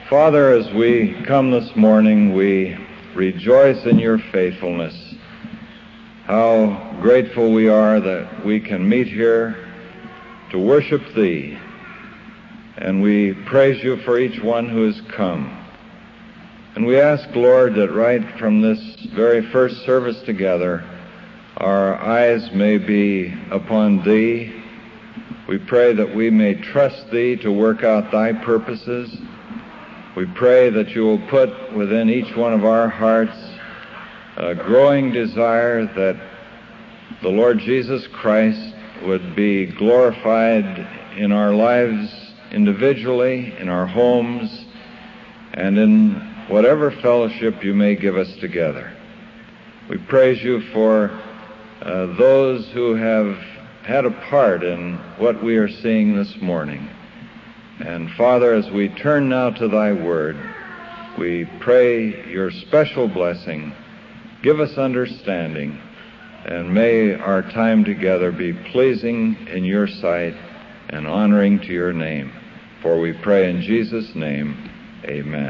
Father, as we come this morning, we rejoice in your faithfulness. How grateful we are that we can meet here to worship thee. And we praise you for each one who has come. And we ask, Lord, that right from this very first service together, our eyes may be upon thee. We pray that we may trust thee to work out thy purposes. We pray that you will put within each one of our hearts a growing desire that the Lord Jesus Christ would be glorified in our lives individually, in our homes, and in whatever fellowship you may give us together. We praise you for those who have had a part in what we are seeing this morning. And Father, as we turn now to thy word, we pray your special blessing. Give us understanding, and may our time together be pleasing in your sight and honoring to your name. For we pray in Jesus' name, amen.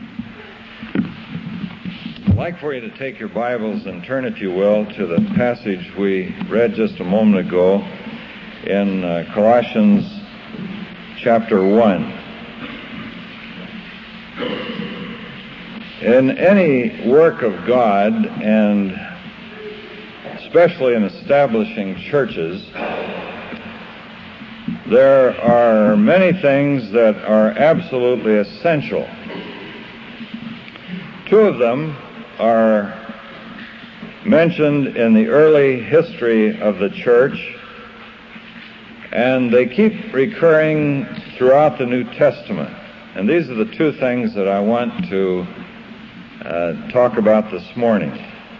I'd like for you to take your Bibles and turn, if you will, to the passage we read just a moment ago in Colossians chapter 1. In any work of God, and especially in establishing churches, there are many things that are absolutely essential. Two of them are mentioned in the early history of the church, and they keep recurring throughout the New Testament. And these are the two things that I want to talk about this morning.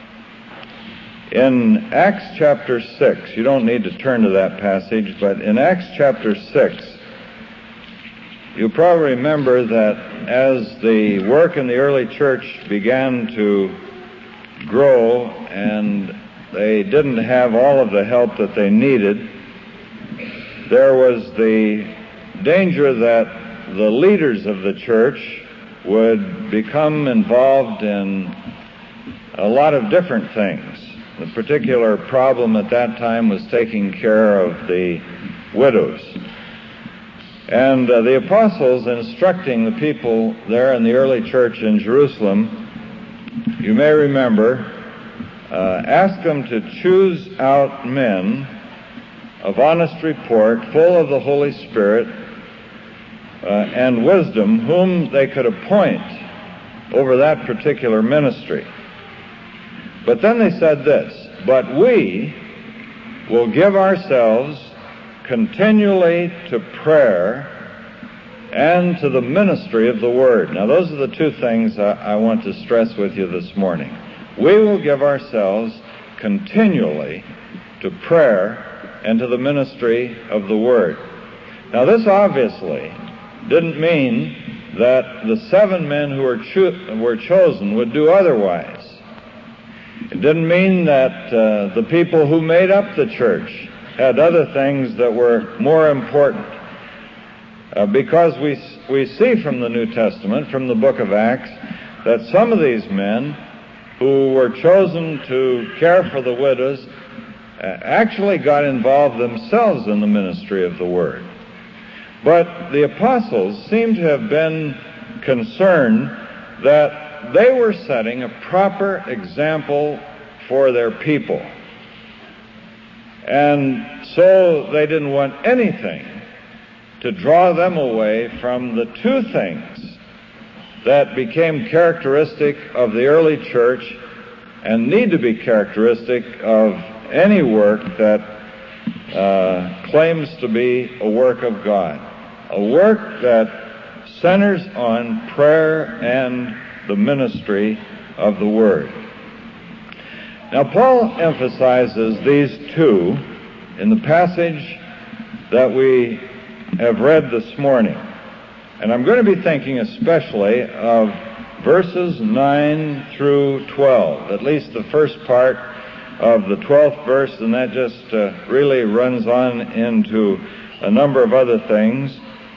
In Acts chapter 6, you don't need to turn to that passage, but in Acts chapter 6, you'll probably remember that as the work in the early church began to grow and they didn't have all of the help that they needed, there was the danger that the leaders of the church would become involved in a lot of different things. The particular problem at that time was taking care of the widows. And the apostles, instructing the people there in the early church in Jerusalem, you may remember, asked them to choose out men of honest report, full of the Holy Spirit and wisdom, whom they could appoint over that particular ministry. But then they said this, but we will give ourselves continually to prayer and to the ministry of the Word. Now, those are the two things I want to stress with you this morning. We will give ourselves continually to prayer and to the ministry of the Word. Now, this obviously didn't mean that the 7 men who were chosen would do otherwise. It didn't mean that the people who made up the church had other things that were more important. Because we see from the New Testament, from the book of Acts, that some of these men who were chosen to care for the widows actually got involved themselves in the ministry of the Word. But the apostles seem to have been concerned that they were setting a proper example for their people. And so they didn't want anything to draw them away from the two things that became characteristic of the early church and need to be characteristic of any work that claims to be a work of God. A work that centers on prayer and the ministry of the Word. Now, Paul emphasizes these two in the passage that we have read this morning. And I'm going to be thinking especially of verses 9 through 12, at least the first part of the 12th verse, and that just really runs on into a number of other things.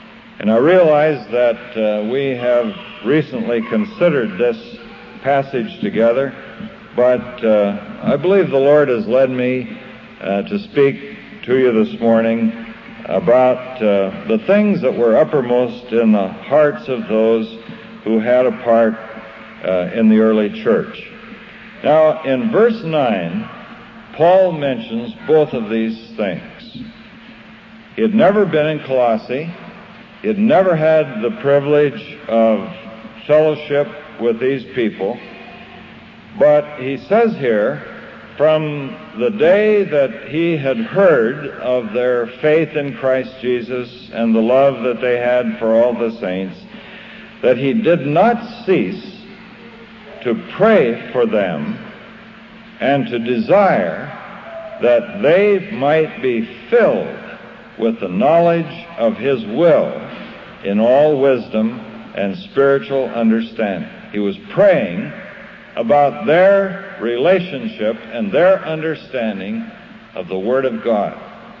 And I realize that we have recently considered this passage together, but I believe the Lord has led me to speak to you this morning about the things that were uppermost in the hearts of those who had a part in the early church. Now, in verse 9, Paul mentions both of these things. He had never been in Colossae. He had never had the privilege of fellowship with these people. But he says here, from the day that he had heard of their faith in Christ Jesus and the love that they had for all the saints, that he did not cease to pray for them and to desire that they might be filled with the knowledge of his will in all wisdom and spiritual understanding. He was praying about their relationship and their understanding of the Word of God.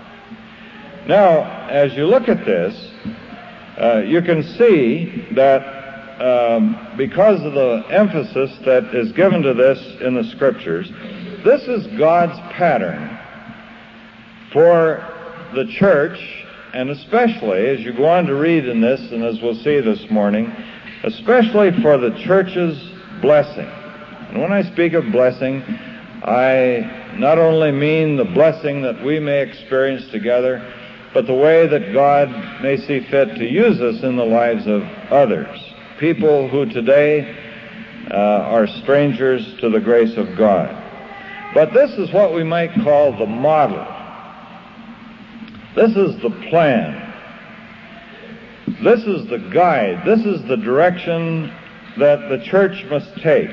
Now, as you look at this, you can see that because of the emphasis that is given to this in the Scriptures, this is God's pattern for the church, and especially as you go on to read in this, and as we'll see this morning, especially for the church's blessing. And when I speak of blessing, I not only mean the blessing that we may experience together, but the way that God may see fit to use us in the lives of others, people who today are strangers to the grace of God. But this is what we might call the model. This is the plan. This is the guide. This is the direction that the church must take.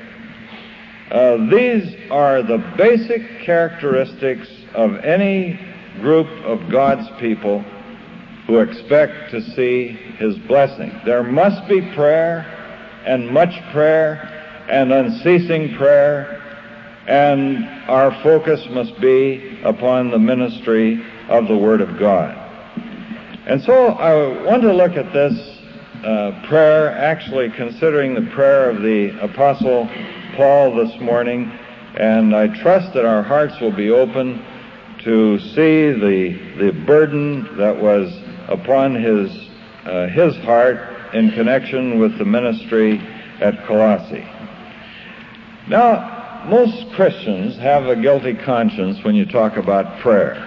These are the basic characteristics of any group of God's people who expect to see his blessing. There must be prayer, and much prayer, and unceasing prayer, and our focus must be upon the ministry of the Word of God. And so I want to look at this prayer, actually considering the prayer of the Apostle Paul this morning, and I trust that our hearts will be open to see the burden that was upon his heart in connection with the ministry at Colossae. Now, most Christians have a guilty conscience when you talk about prayer.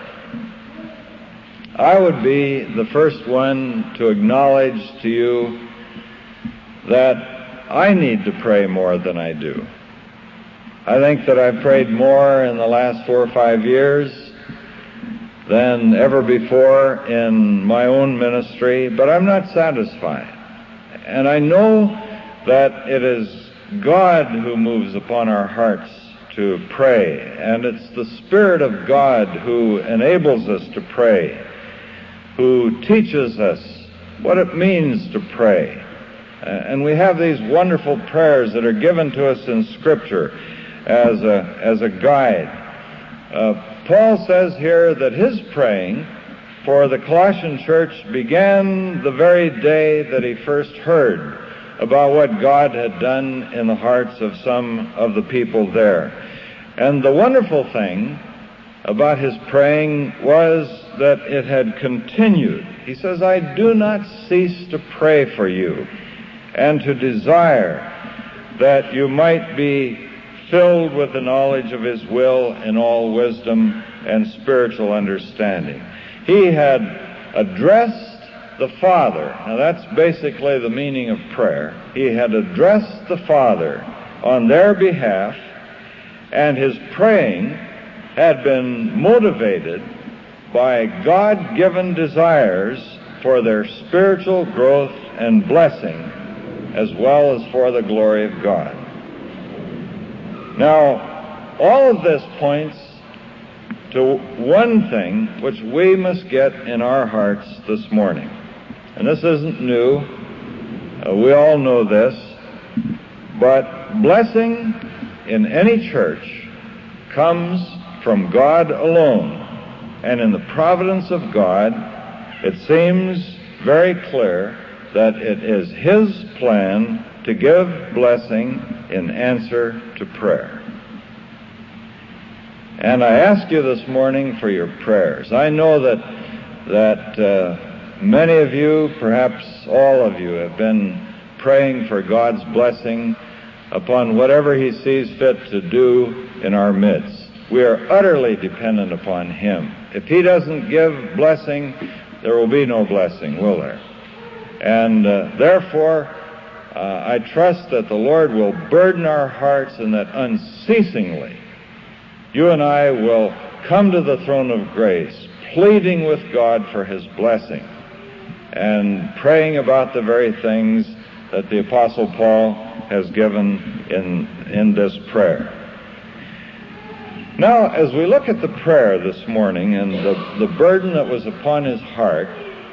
I would be the first one to acknowledge to you that I need to pray more than I do. I think that I've prayed more in the last 4 or 5 years than ever before in my own ministry, but I'm not satisfied. And I know that it is God who moves upon our hearts to pray, and it's the Spirit of God who enables us to pray, who teaches us what it means to pray. And we have these wonderful prayers that are given to us in Scripture as a guide. Paul says here that his praying for the Colossian church began the very day that he first heard about what God had done in the hearts of some of the people there. And the wonderful thing about his praying was that it had continued. He says, I do not cease to pray for you and to desire that you might be filled with the knowledge of his will in all wisdom and spiritual understanding. He had addressed the Father. Now that's basically the meaning of prayer. He had addressed the Father on their behalf, and his praying had been motivated by God-given desires for their spiritual growth and blessing, as well as for the glory of God. Now, all of this points to one thing which we must get in our hearts this morning. And this isn't new. We all know this. But blessing in any church comes from God alone. And in the providence of God, it seems very clear that it is His plan to give blessing in answer to prayer. And I ask you this morning for your prayers. I know that many of you, perhaps all of you, have been praying for God's blessing upon whatever He sees fit to do in our midst. We are utterly dependent upon Him. If He doesn't give blessing, there will be no blessing, will there? And therefore, I trust that the Lord will burden our hearts and that unceasingly you and I will come to the throne of grace, pleading with God for His blessing and praying about the very things that the Apostle Paul has given in this prayer. Now, as we look at the prayer this morning and the burden that was upon his heart,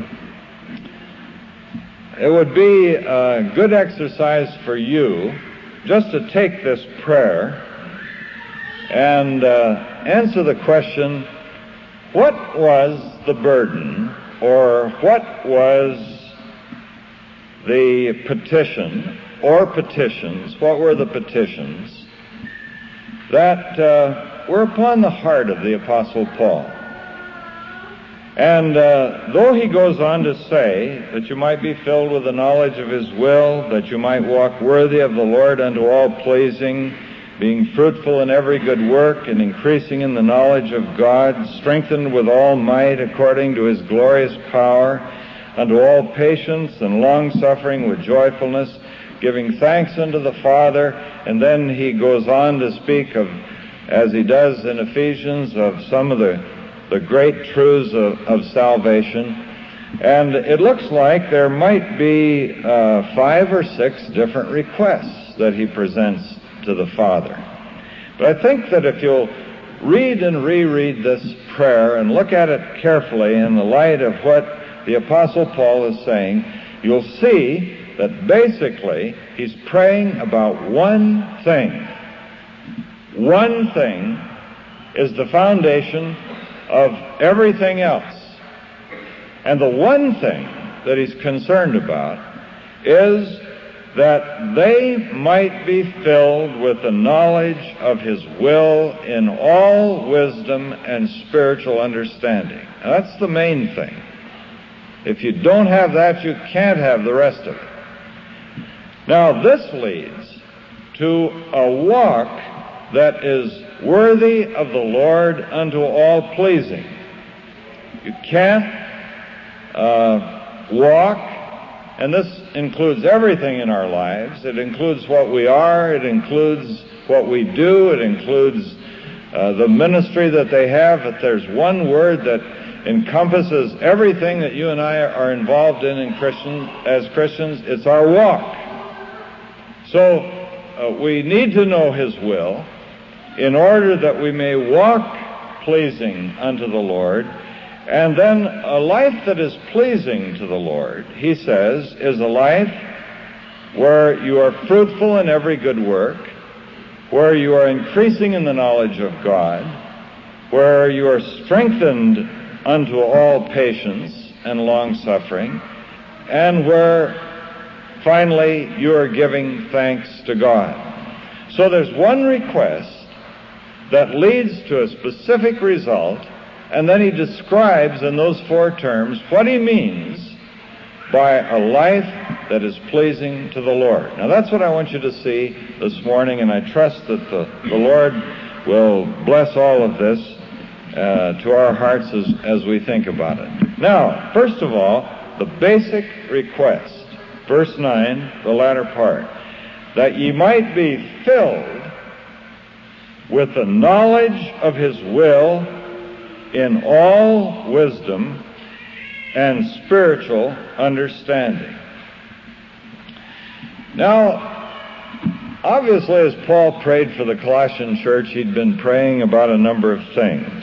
it would be a good exercise for you just to take this prayer and answer the question, what was the burden, or what was the petition, or petitions, what were the petitions that were upon the heart of the Apostle Paul? And though he goes on to say that you might be filled with the knowledge of His will, that you might walk worthy of the Lord unto all pleasing, being fruitful in every good work and increasing in the knowledge of God, strengthened with all might according to His glorious power, unto all patience and long-suffering with joyfulness, giving thanks unto the Father. And then he goes on to speak of, as he does in Ephesians, of some of the great truths of salvation. And it looks like there might be 5 or 6 different requests that he presents to the Father. But I think that if you'll read and reread this prayer and look at it carefully in the light of what the Apostle Paul is saying, you'll see that basically he's praying about one thing. One thing is the foundation of everything else. And the one thing that he's concerned about is that they might be filled with the knowledge of His will in all wisdom and spiritual understanding. Now, that's the main thing. If you don't have that, you can't have the rest of it. Now, this leads to a walk that is worthy of the Lord unto all pleasing. You can't walk, and this includes everything in our lives. It includes what we are. It includes what we do. It includes the ministry that they have. If there's one word that encompasses everything that you and I are involved in as Christians, it's our walk. So we need to know His will in order that we may walk pleasing unto the Lord. And then a life that is pleasing to the Lord, he says, is a life where you are fruitful in every good work, where you are increasing in the knowledge of God, where you are strengthened unto all patience and long-suffering, and where finally you are giving thanks to God. So there's one request that leads to a specific result, and then he describes in those 4 terms what he means by a life that is pleasing to the Lord. Now that's what I want you to see this morning, and I trust that the Lord will bless all of this to our hearts as we think about it. Now, first of all, the basic request, verse 9, the latter part, that ye might be filled with the knowledge of His will in all wisdom and spiritual understanding. Now, obviously, as Paul prayed for the Colossian church, he'd been praying about a number of things.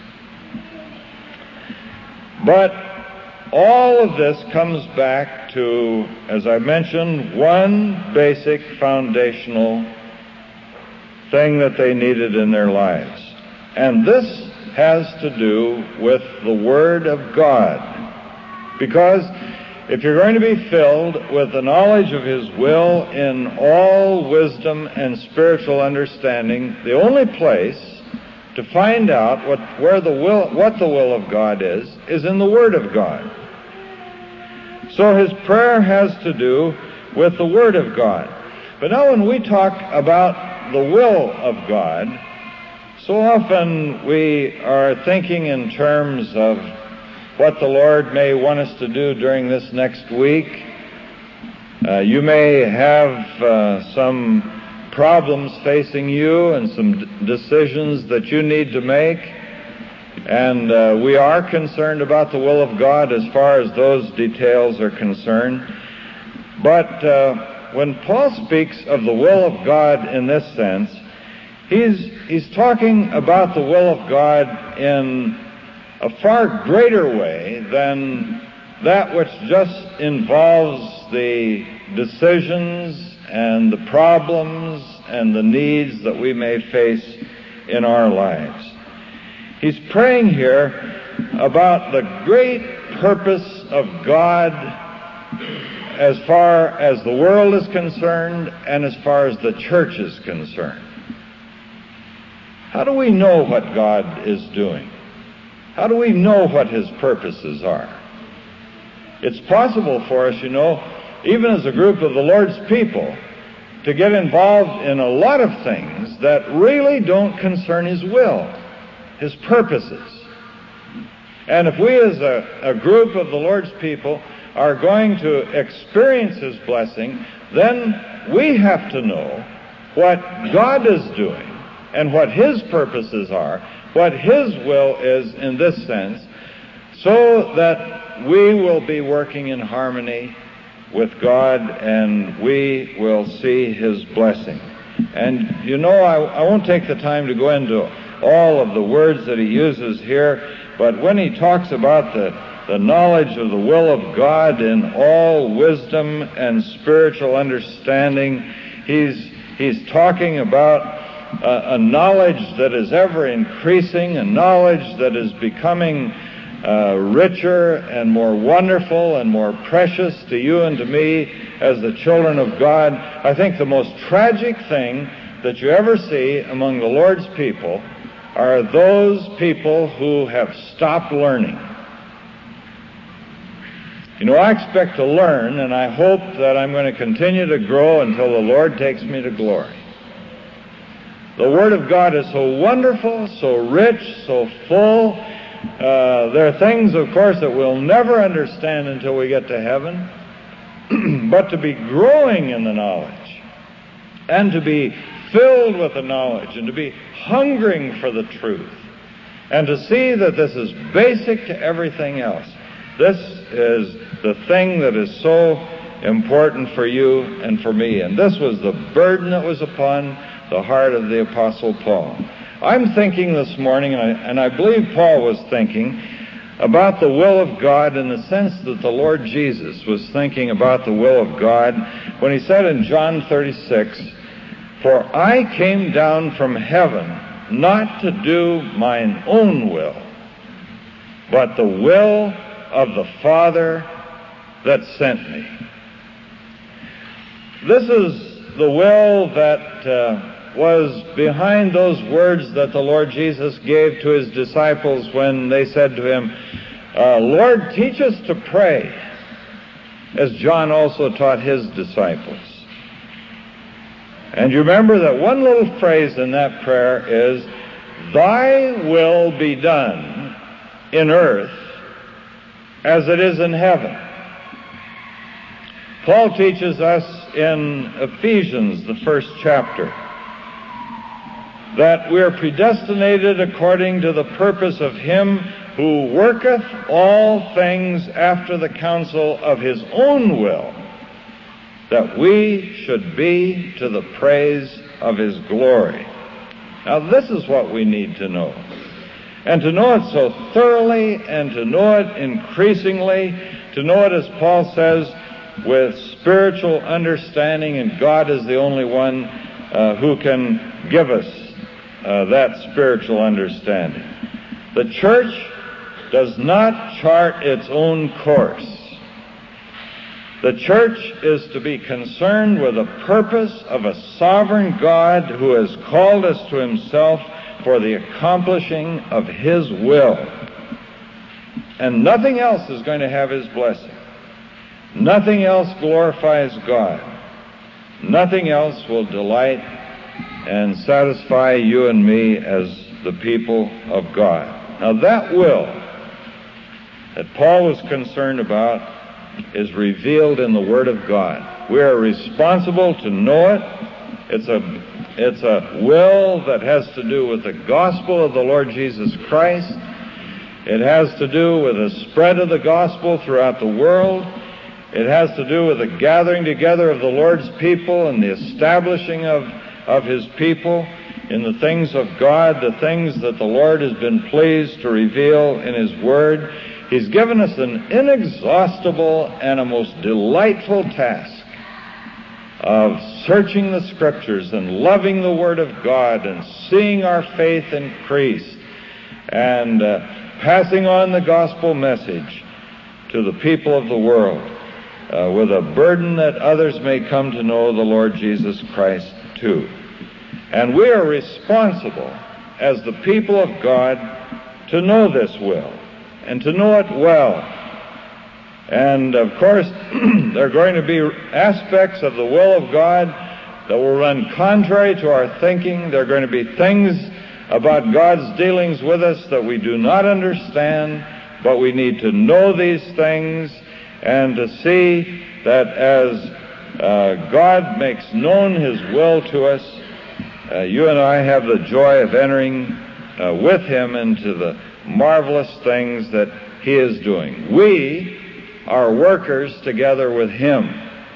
But all of this comes back to, as I mentioned, one basic foundational thing that they needed in their lives. And this has to do with the Word of God. Because if you're going to be filled with the knowledge of His will in all wisdom and spiritual understanding, the only place to find out what the will of God is in the Word of God. So his prayer has to do with the Word of God. But now when we talk about the will of God, so often we are thinking in terms of what the Lord may want us to do during this next week. You may have some problems facing you and some decisions that you need to make. And we are concerned about the will of God as far as those details are concerned. But when Paul speaks of the will of God in this sense, he's talking about the will of God in a far greater way than that which just involves the decisions and the problems and the needs that we may face in our lives. He's praying here about the great purpose of God as far as the world is concerned and as far as the church is concerned. How do we know what God is doing? How do we know what His purposes are? It's possible for us, even as a group of the Lord's people, to get involved in a lot of things that really don't concern His will, His purposes. And if we as a group of the Lord's people are going to experience His blessing, then we have to know what God is doing and what His purposes are, what His will is in this sense, so that we will be working in harmony with God and we will see His blessing. And I won't take the time to go into all of the words that he uses here, but when he talks about the knowledge of the will of God in all wisdom and spiritual understanding, he's talking about a knowledge that is ever increasing, a knowledge that is becoming richer and more wonderful and more precious to you and to me as the children of God. I think the most tragic thing that you ever see among the Lord's people are those people who have stopped learning. I expect to learn, and I hope that I'm going to continue to grow until the Lord takes me to glory. The Word of God is so wonderful, so rich, so full. There are things, of course, that we'll never understand until we get to heaven. But to be growing in the knowledge, and to be filled with the knowledge, and to be hungering for the truth, and to see that this is basic to everything else. This is the thing that is so important for you and for me. And this was the burden that was upon the heart of the Apostle Paul. I'm thinking this morning, and I believe Paul was thinking, about the will of God in the sense that the Lord Jesus was thinking about the will of God when he said in John 36, "For I came down from heaven not to do mine own will, but the will of the Father that sent me." This is the will that was behind those words that the Lord Jesus gave to His disciples when they said to Him, "Lord, teach us to pray," as John also taught his disciples. And you remember that one little phrase in that prayer is, "Thy will be done in earth as it is in heaven." Paul teaches us in Ephesians, the 1st chapter, that we are predestinated according to the purpose of Him who worketh all things after the counsel of His own will, that we should be to the praise of His glory. Now this is what we need to know. And to know it so thoroughly, and to know it increasingly, to know it, as Paul says, with spiritual understanding, and God is the only one who can give us that spiritual understanding. The church does not chart its own course. The church is to be concerned with the purpose of a sovereign God who has called us to himself for the accomplishing of his will. And nothing else is going to have his blessing. Nothing else glorifies God. Nothing else will delight and satisfy you and me as the people of God. Now that will that Paul was concerned about is revealed in the Word of God. We are responsible to know it. It's a will that has to do with the gospel of the Lord Jesus Christ. It has to do with the spread of the gospel throughout the world. It has to do with the gathering together of the Lord's people and the establishing of his people in the things of God, the things that the Lord has been pleased to reveal in his Word. He's given us an inexhaustible and a most delightful task of searching the Scriptures and loving the Word of God and seeing our faith increase and passing on the gospel message to the people of the world with a burden that others may come to know the Lord Jesus Christ too. And we are responsible as the people of God to know this will and to know it well. And of course, there are going to be aspects of the will of God that will run contrary to our thinking. There are going to be things about God's dealings with us that we do not understand, but we need to know these things and to see that as God makes known his will to us, you and I have the joy of entering with him into the marvelous things that he is doing. We are workers together with him.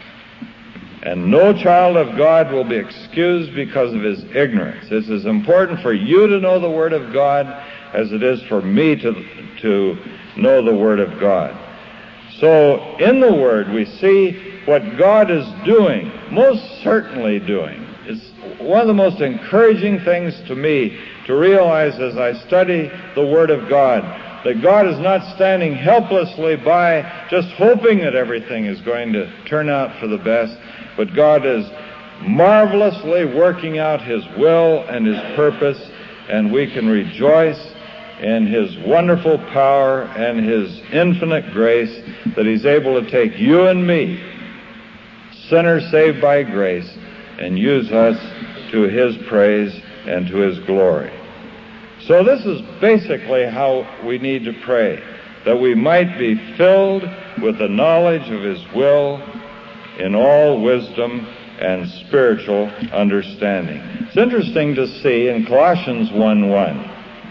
And no child of God will be excused because of his ignorance. It's as important for you to know the Word of God as it is for me to know the Word of God. So in the Word we see what God is doing, most certainly doing. It's one of the most encouraging things to me to realize as I study the Word of God, that God is not standing helplessly by just hoping that everything is going to turn out for the best, but God is marvelously working out his will and his purpose, and we can rejoice in his wonderful power and his infinite grace that he's able to take you and me, sinners saved by grace, and use us to his praise and to his glory. So this is basically how we need to pray, that we might be filled with the knowledge of his will in all wisdom and spiritual understanding. It's interesting to see in Colossians 1:1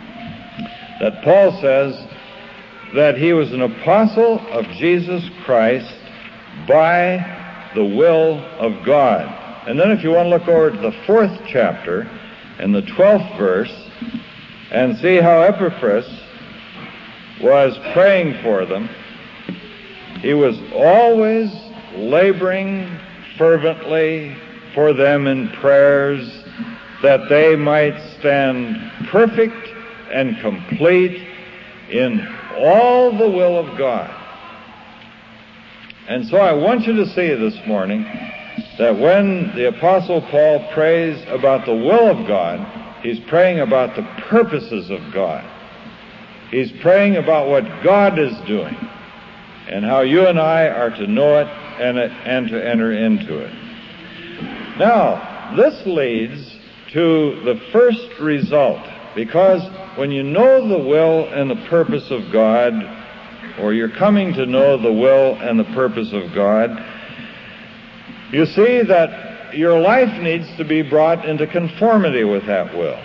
that Paul says that he was an apostle of Jesus Christ by the will of God. And then if you want to look over to the 4th chapter and the 12th verse and see how Epaphras was praying for them, he was always laboring fervently for them in prayers that they might stand perfect and complete in all the will of God. And so I want you to see this morning that when the Apostle Paul prays about the will of God, he's praying about the purposes of God. He's praying about what God is doing and how you and I are to know it and to enter into it. Now, this leads to the first result, because when you know the will and the purpose of God, or you're coming to know the will and the purpose of God, you see that your life needs to be brought into conformity with that will.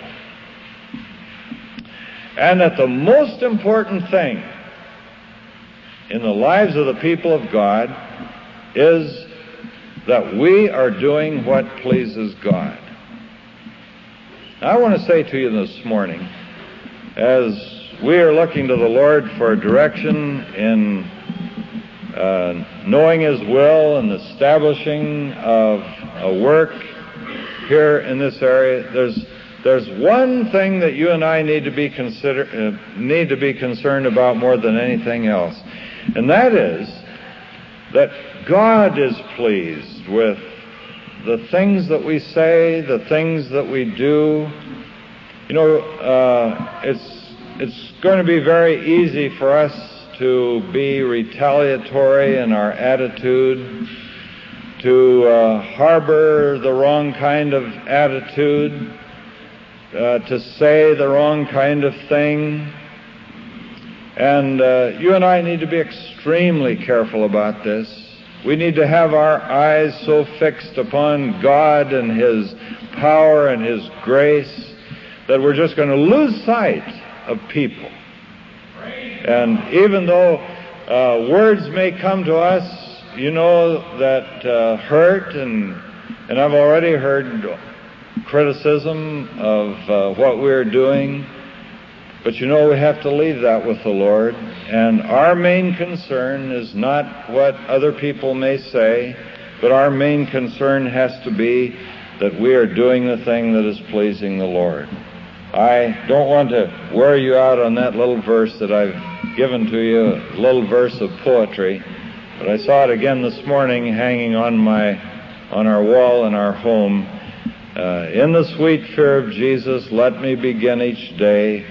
And that the most important thing in the lives of the people of God is that we are doing what pleases God. Now, I want to say to you this morning, as we are looking to the Lord for direction in knowing his will and establishing of a work here in this area, there's one thing that you and I need to be concerned about more than anything else, and that is that God is pleased with the things that we say, the things that we do. You know, it's going to be very easy for us to be retaliatory in our attitude, to harbor the wrong kind of attitude, to say the wrong kind of thing. And you and I need to be extremely careful about this. We need to have our eyes so fixed upon God and His power and His grace that we're just going to lose sight of people. And even though words may come to us, you know, that hurt, and I've already heard criticism of what we're doing, but you know, we have to leave that with the Lord. And our main concern is not what other people may say, but our main concern has to be that we are doing the thing that is pleasing the Lord. I don't want to wear you out on that little verse that I've given to you, a little verse of poetry, but I saw it again this morning hanging on our wall in our home. In the sweet fear of Jesus, let me begin each day,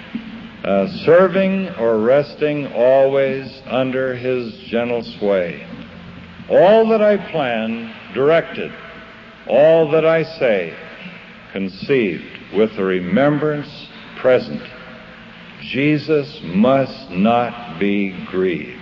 serving or resting always under His gentle sway. All that I plan, directed, all that I say, conceived, with the remembrance present. Jesus must not be grieved.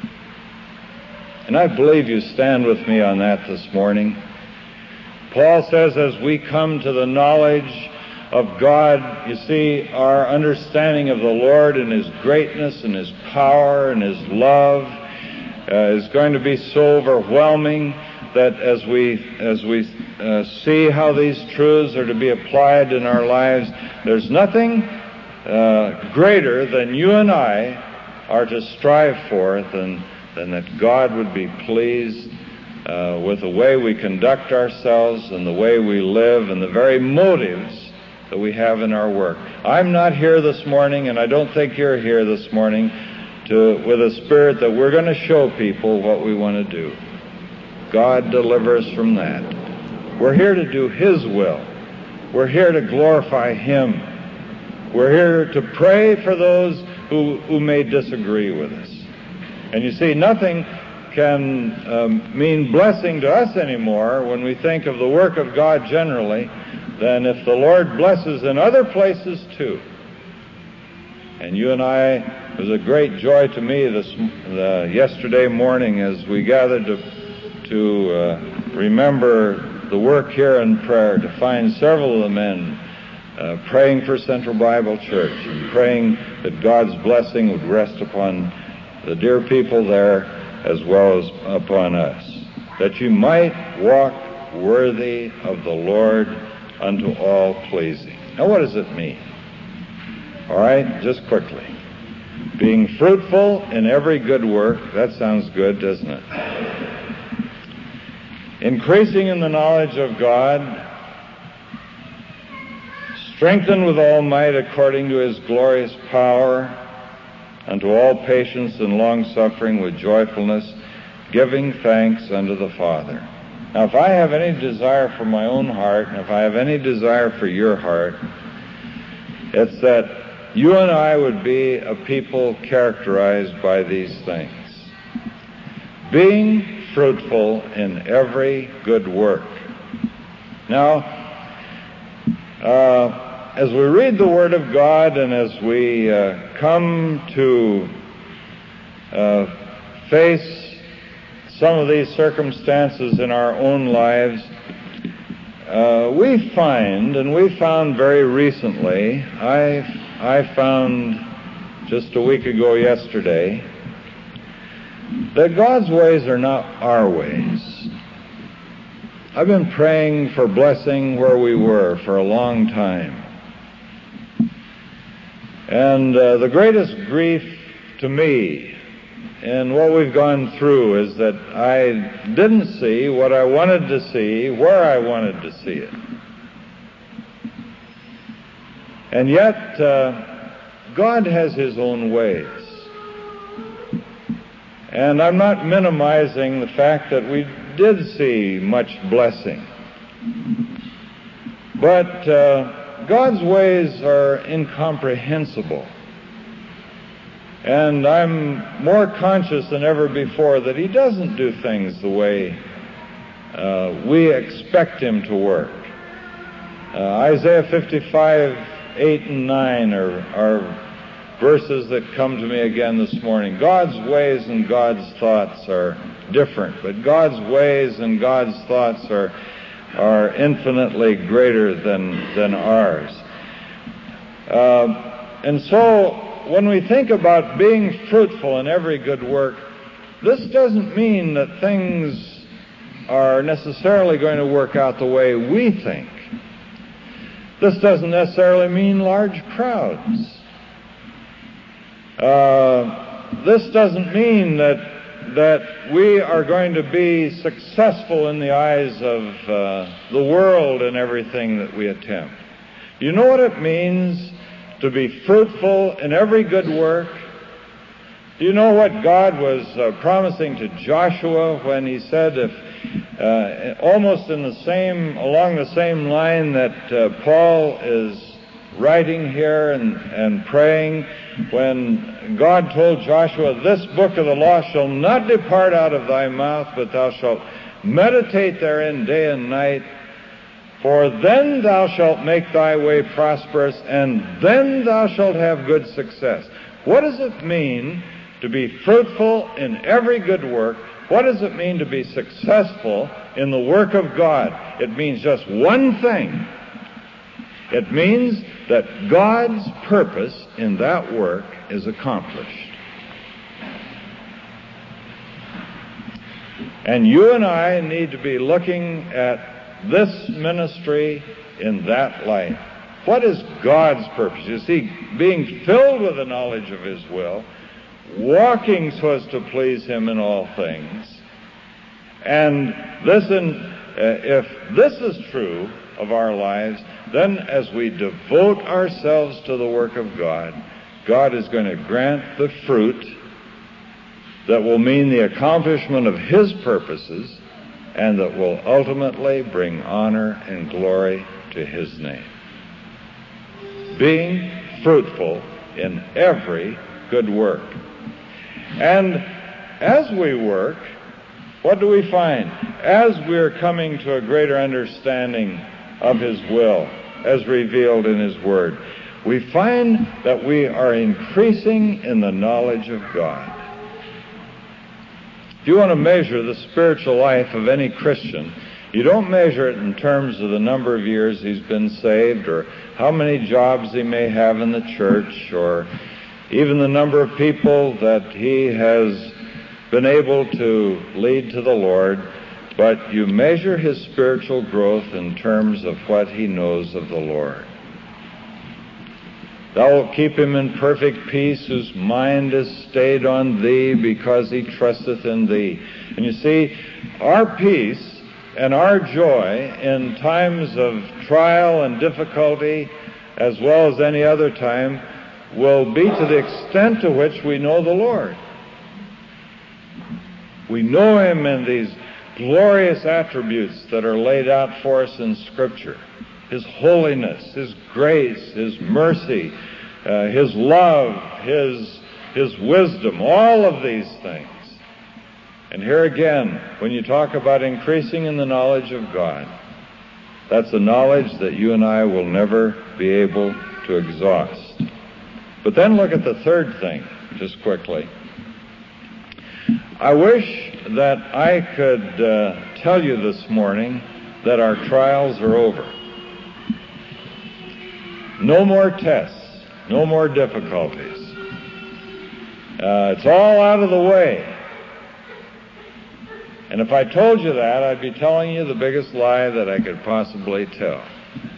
And I believe you stand with me on that this morning. Paul says, as we come to the knowledge of God, you see, our understanding of the Lord and His greatness and His power and His love is going to be so overwhelming that as we see how these truths are to be applied in our lives, there's nothing greater than you and I are to strive for than that God would be pleased with the way we conduct ourselves and the way we live and the very motives that we have in our work. I'm not here this morning, and I don't think you're here this morning with a spirit that we're going to show people what we want to do. God deliver us from that. We're here to do His will. We're here to glorify Him. We're here to pray for those who may disagree with us. And you see, nothing can mean blessing to us anymore when we think of the work of God generally than if the Lord blesses in other places too. And you and I, it was a great joy to me yesterday morning as we gathered to remember the work here in prayer, to find several of the men praying for Central Bible Church and praying that God's blessing would rest upon the dear people there as well as upon us, that you might walk worthy of the Lord unto all pleasing. Now, what does it mean? All right, just quickly. Being fruitful in every good work. That sounds good, doesn't it? Increasing in the knowledge of God. Strengthened with all might according to His glorious power, unto all patience and long-suffering with joyfulness, giving thanks unto the Father. Now, if I have any desire for my own heart, and if I have any desire for your heart, it's that you and I would be a people characterized by these things. Being fruitful in every good work. Now, as we read the Word of God and as we come to face some of these circumstances in our own lives, we find, and we found very recently, I found just a week ago yesterday, that God's ways are not our ways. I've been praying for blessing where we were for a long time. And the greatest grief to me in what we've gone through is that I didn't see what I wanted to see, where I wanted to see it. And yet, God has His own ways. And I'm not minimizing the fact that we did see much blessing. But God's ways are incomprehensible. And I'm more conscious than ever before that He doesn't do things the way we expect Him to work. Isaiah 55, 8 and 9 are verses that come to me again this morning. God's ways and God's thoughts are different, but God's ways and God's thoughts are infinitely greater than ours. And so, when we think about being fruitful in every good work, this doesn't mean that things are necessarily going to work out the way we think. This doesn't necessarily mean large crowds. This doesn't mean that we are going to be successful in the eyes of the world in everything that we attempt. You know what it means to be fruitful in every good work? Do you know what God was promising to Joshua when He said, almost along the same line that Paul is writing here and praying, when God told Joshua, "This book of the law shall not depart out of thy mouth, but thou shalt meditate therein day and night, for then thou shalt make thy way prosperous, and then thou shalt have good success." What does it mean to be fruitful in every good work? What does it mean to be successful in the work of God? It means just one thing. It means that God's purpose in that work is accomplished. And you and I need to be looking at this ministry in that light. What is God's purpose? You see, being filled with the knowledge of His will, walking so as to please Him in all things. And listen, if this is true of our lives, then as we devote ourselves to the work of God, God is going to grant the fruit that will mean the accomplishment of His purposes and that will ultimately bring honor and glory to His name. Being fruitful in every good work. And as we work, what do we find? As we're coming to a greater understanding of His will, as revealed in His Word, we find that we are increasing in the knowledge of God. If you want to measure the spiritual life of any Christian, you don't measure it in terms of the number of years he's been saved, or how many jobs he may have in the church, or even the number of people that he has been able to lead to the Lord, but you measure his spiritual growth in terms of what he knows of the Lord. Thou wilt keep him in perfect peace, whose mind is stayed on Thee, because he trusteth in Thee. And you see, our peace and our joy in times of trial and difficulty, as well as any other time, will be to the extent to which we know the Lord. We know Him in these glorious attributes that are laid out for us in Scripture. His holiness, His grace, His mercy, His love, His wisdom, all of these things. And here again, when you talk about increasing in the knowledge of God, that's a knowledge that you and I will never be able to exhaust. But then look at the third thing, just quickly. I wish that I could tell you this morning that our trials are over. No more tests, no more difficulties. It's all out of the way. And if I told you that, I'd be telling you the biggest lie that I could possibly tell.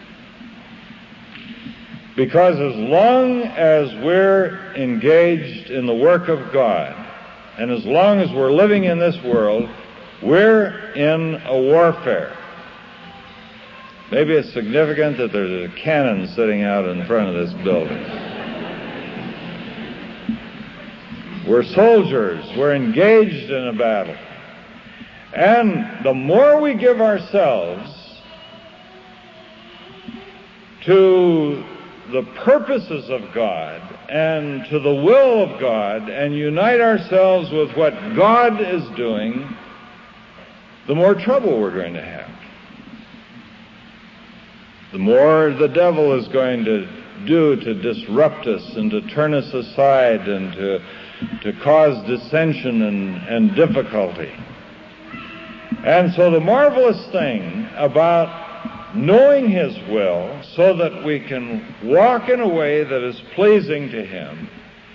Because as long as we're engaged in the work of God, and as long as we're living in this world, we're in a warfare. Maybe it's significant that there's a cannon sitting out in front of this building. We're soldiers. We're engaged in a battle. And the more we give ourselves to the purposes of God and to the will of God and unite ourselves with what God is doing, the more trouble we're going to have. The more the devil is going to do to disrupt us and to turn us aside and to cause dissension and difficulty. And so the marvelous thing about knowing His will so that we can walk in a way that is pleasing to Him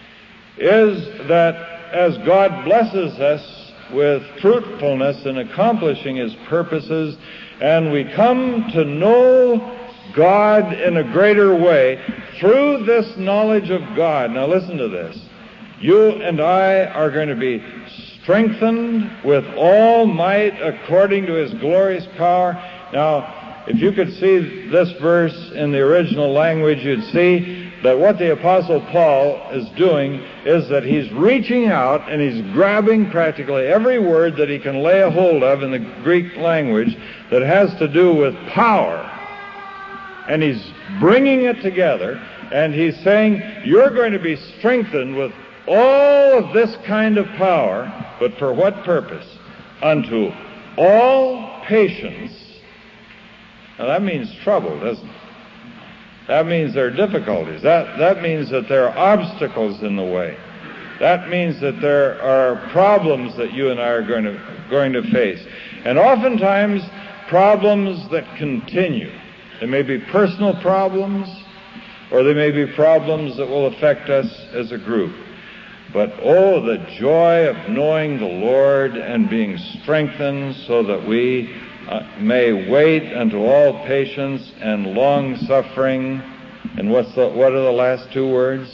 is that as God blesses us with fruitfulness in accomplishing His purposes, and we come to know God in a greater way through this knowledge of God. Now listen to this. You and I are going to be strengthened with all might according to His glorious power. Now, if you could see this verse in the original language, you'd see that what the Apostle Paul is doing is that he's reaching out and he's grabbing practically every word that he can lay a hold of in the Greek language that has to do with power. And he's bringing it together, and he's saying, you're going to be strengthened with all of this kind of power, but for what purpose? Unto all patience. Now that means trouble, doesn't it? That means there are difficulties. That means that there are obstacles in the way. That means that there are problems that you and I are going to face. And oftentimes, problems that continue. They may be personal problems, or they may be problems that will affect us as a group. But oh, the joy of knowing the Lord and being strengthened so that we may wait unto all patience and long-suffering. And what are the last two words?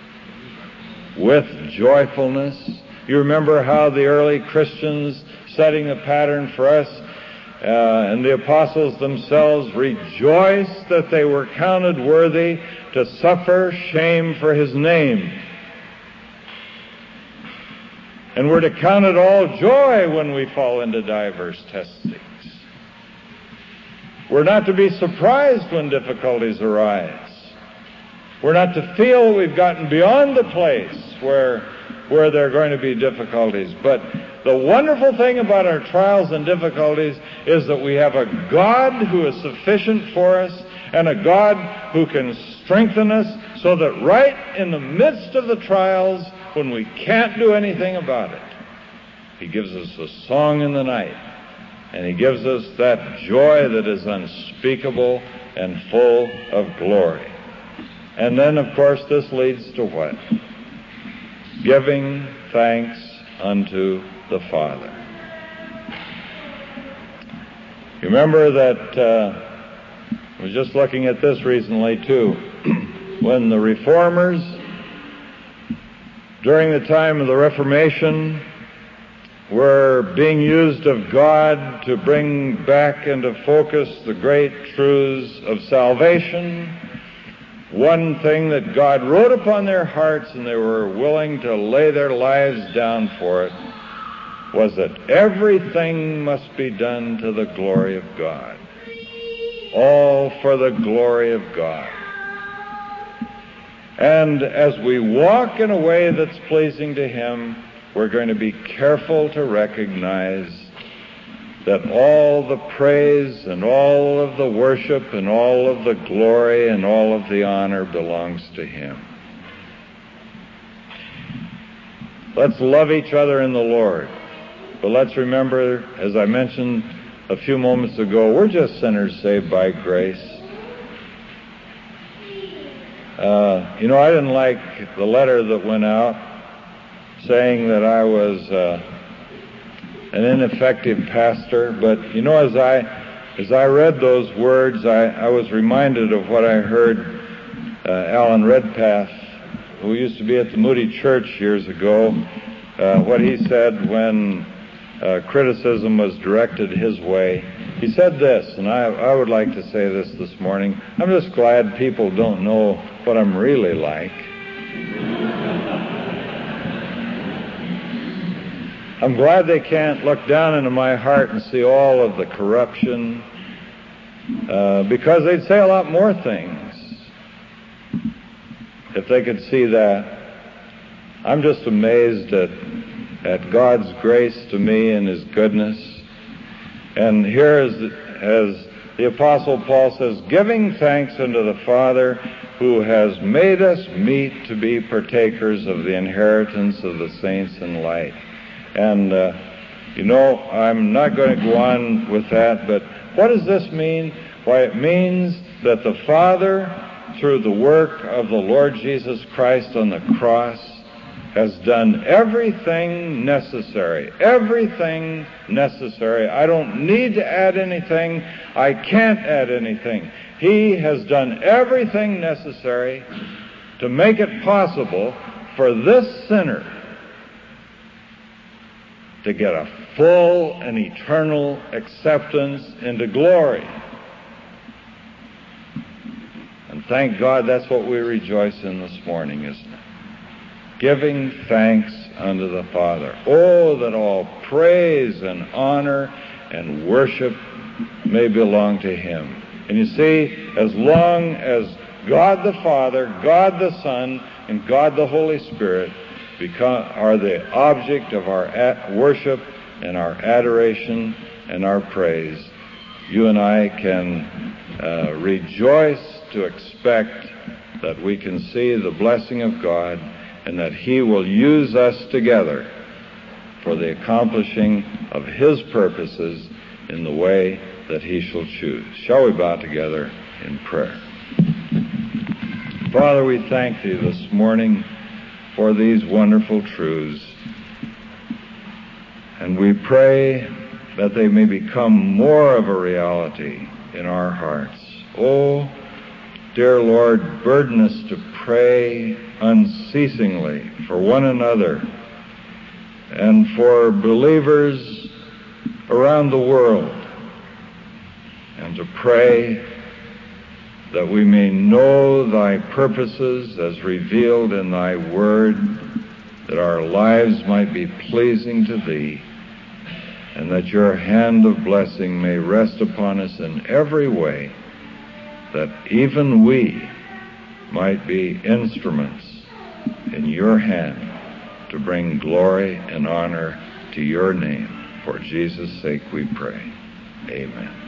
With joyfulness. You remember how the early Christians, setting a pattern for us, and the apostles themselves rejoiced that they were counted worthy to suffer shame for His name. And we're to count it all joy when we fall into diverse testings. We're not to be surprised when difficulties arise. We're not to feel we've gotten beyond the place where there are going to be difficulties. But the wonderful thing about our trials and difficulties is that we have a God who is sufficient for us and a God who can strengthen us so that right in the midst of the trials, when we can't do anything about it, He gives us a song in the night, and He gives us that joy that is unspeakable and full of glory. And then, of course, this leads to what? Giving thanks unto the Father. You remember that I was just looking at this recently, too. When the Reformers, during the time of the Reformation, were being used of God to bring back into focus the great truths of salvation, one thing that God wrote upon their hearts, and they were willing to lay their lives down for it, was that everything must be done to the glory of God. All for the glory of God. And as we walk in a way that's pleasing to Him, we're going to be careful to recognize that all the praise and all of the worship and all of the glory and all of the honor belongs to Him. Let's love each other in the Lord. But let's remember, as I mentioned a few moments ago, we're just sinners saved by grace. I didn't like the letter that went out saying that I was an ineffective pastor, but as I read those words, I was reminded of what I heard Alan Redpath, who used to be at the Moody Church years ago, what he said when criticism was directed his way. He said this, and I would like to say this morning. I'm just glad people don't know what I'm really like. I'm glad they can't look down into my heart and see all of the corruption, because they'd say a lot more things if they could see that. I'm just amazed at God's grace to me and His goodness. And here, as the Apostle Paul says, giving thanks unto the Father who has made us meet to be partakers of the inheritance of the saints in light. And, I'm not going to go on with that, but what does this mean? Why, it means that the Father, through the work of the Lord Jesus Christ on the cross, has done everything necessary. Everything necessary. I don't need to add anything. I can't add anything. He has done everything necessary to make it possible for this sinner to get a full and eternal acceptance into glory. And thank God that's what we rejoice in this morning, isn't it? Giving thanks unto the Father. Oh, that all praise and honor and worship may belong to Him. And you see, as long as God the Father, God the Son, and God the Holy Spirit are the object of our worship and our adoration and our praise, you and I can rejoice to expect that we can see the blessing of God and that He will use us together for the accomplishing of His purposes in the way that He shall choose. Shall we bow together in prayer? Father, we thank Thee this morning for these wonderful truths, and we pray that they may become more of a reality in our hearts. Oh, dear Lord, burden us to pray unceasingly for one another and for believers around the world, and to pray that we may know Thy purposes as revealed in Thy Word, that our lives might be pleasing to Thee, and that Your hand of blessing may rest upon us in every way, that even we might be instruments in Your hand to bring glory and honor to Your name. For Jesus' sake we pray. Amen.